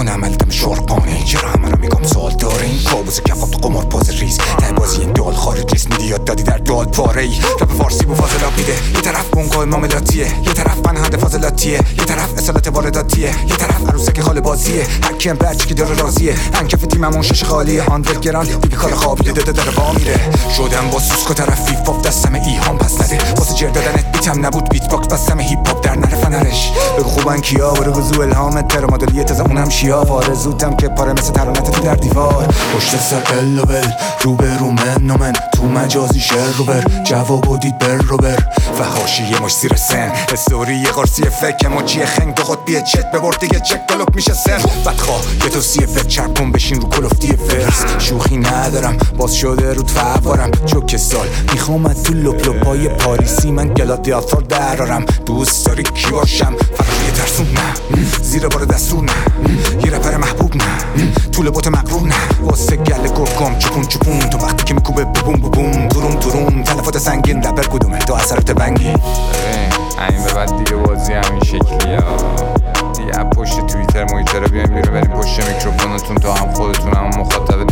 میکنه عملتم شرقانه. چرا همه رو میگم سوال داره این کابوس کفاب تو قمار پاز ریز ته بازی این دال خارج اسم میدی یاد دادی در دال پاره ای. رپ فارسی بو فاضلات میده، یه طرف بونگای معاملاتیه، یه طرف پناهنده فاضلاتیه، یه طرف اصالت وارداتیه، یه طرف عروسک خاله بازیه. هر کیم بچه که داره راضیه، انکف تیممون شش خالیه. آندرگراند دیگه کار خوابیده داره وا میره. شدم با سوسکو طرف فیف پاپ دستم ایهام پس نده، واسه جر دادنت بیتم نبود بیت باکس بستم هیپ هاپ در نره فنرش. بگو خوبن کیا برو گزو الهامت تر مدلیه تازه اونم شیاف. آرزوتم که پاره مثل ترانت تو در دیوار. پشت سر الوبل رو به رو من تو مجازی شر رو بر جواب و دید بر رو بر و حاشیه مش زیر سن. استوری قرصی فکر موجی خنگ دو خود بیه چت ببرد دیگه چک گلوب میشه سن. بدخواه یه توصیه فکر چرپون بشین رو کلفتی فرس. شوخی ندارم باز شده رو فوارم چوک سال میخوام تو لپ لپای پاریسی من گلادیاتور درارم. دوست داری کی باشم فرقی ترسون نه، زیر بار دستور نه، یه رپر محبوب نه، طول بوت مقرور نه، واسه گل گرگم چپون تو وقتی که میکوبه بوم بوم تروم تلفات سنگین رپر کدومه تو اثرات بنگی. این به بعد دیگه بازی همین شکلیه دیگه. پشت توییتر محیطر بیایم بیرون بریم پشت میکروفونتون تا هم خودتون هم مخاطب